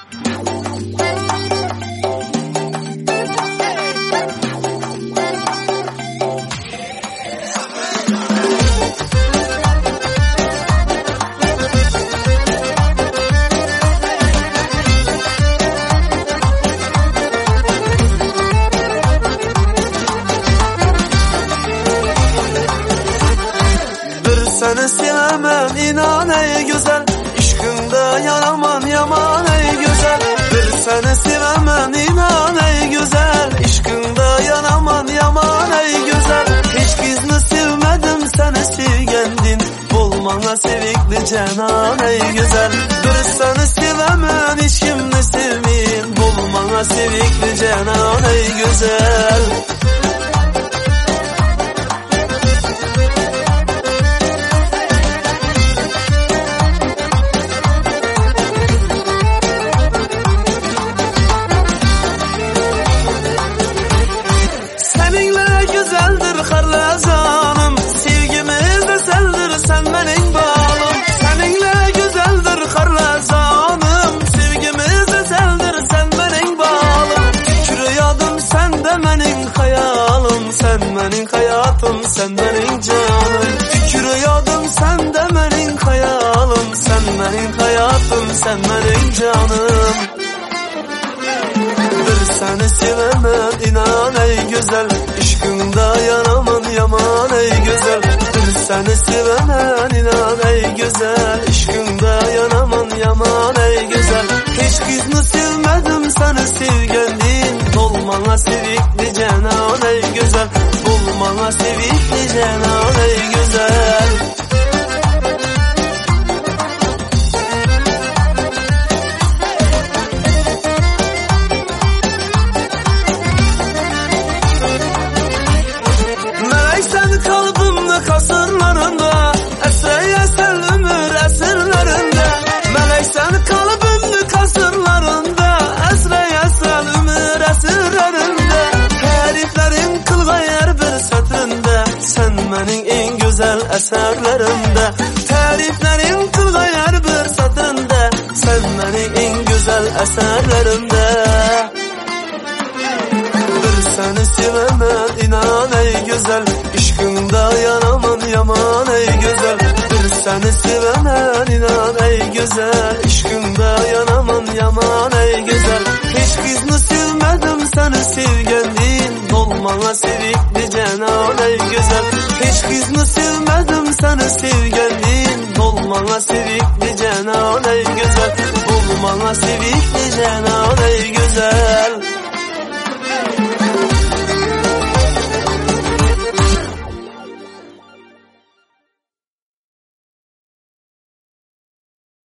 Seni sevemem inan ey güzel, aşkında yanamam yaman ey güzel. Bir seni sevemem inan ey güzel, aşkında yanamam yaman ey güzel. Hiç gizli sevmedim seni sevgendin, bulmana sevikli canan ey güzel. Bir seni sevemem hiç kimni sevmeyin, bulmana sevikli canan ey güzel. Harlazanım, sevgimiz de seldir sen benim bağlım. Seninle güzeldir harlazanım, sevgimiz de seldir sen benim bağlım. Tükürüyordum sen de benim hayalım, sen benim hayatım, sen benim canım. Tükürüyordum sen de benim hayalım, sen benim hayatım, sen benim canım. Bir seni sevemem inan ey güzel, aşkında yanamam yaman ey güzel. Bir seni sevemem inan ey güzel, aşkında yanamam yaman ey güzel. Hiç gizli sevmedim seni sevgendin, bulmana sevikli canan ey güzel. Bulmana sevikli canan ey güzel. Kasırlarında esrey esel ömür esirlerinde. Melek sen kalbimde kasırlarında esrey esel ömür esirlerinde. Tariflerin kılgayar bir satrında, sen benim en güzel eserlerimde. Tariflerin kılgayar bir satrında, sen benim en güzel eserlerimde. Bir seni sevemem inan ey güzel, aşkında yanamam yaman ey güzel. Bir seni sevemem inan ey güzel, aşkında yanamam yaman ey güzel. Hiç gizli sevmedim seni sevgendin, olmana sevikli canan ey güzel. Hiç gizli sevmedim seni sevgendin, olmana sevikli canan ey güzel. Olmana